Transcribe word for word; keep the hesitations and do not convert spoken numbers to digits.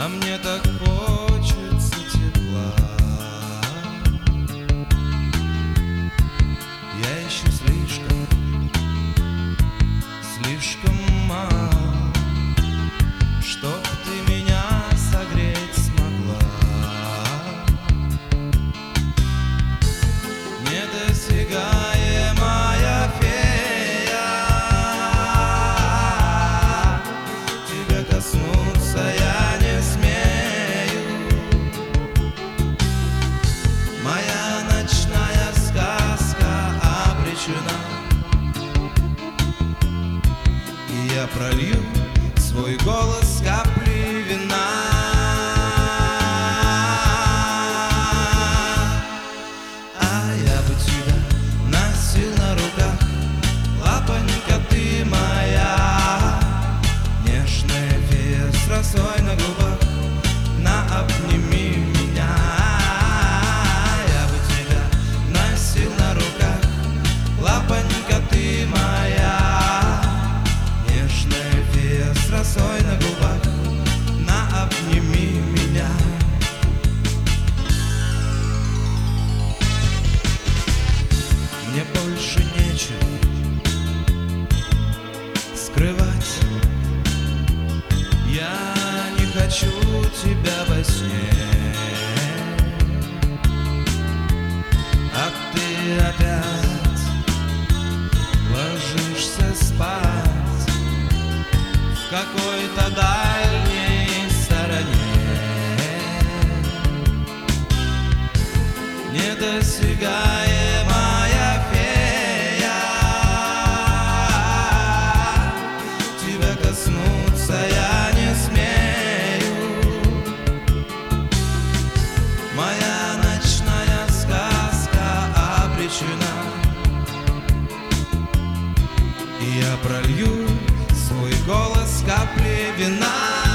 а мне так хочется тепла. Я ищу слишком, слишком мало, чтоб ты меня согреть смогла. Недосягаемая фея, тебя коснуться я не смею. Моя ночная сказка обречена, и я пролью свой голос капли вина. А я бы тебя носил на руках, лапонька ты моя, нежная фея с росой на губах, на обними меня. Я бы тебя носил на руках, лапонька ты моя, нежная фея с росой на губах, на обними меня. Мне больше нечего скрывать, я не хочу тебя во сне, а ты опять ложишься спать в какой-то дальней стороне. Недосягаемая фея, тебя коснуться я не смею. Моя ночная сказка обречена, и я пролью свой голос капли вина.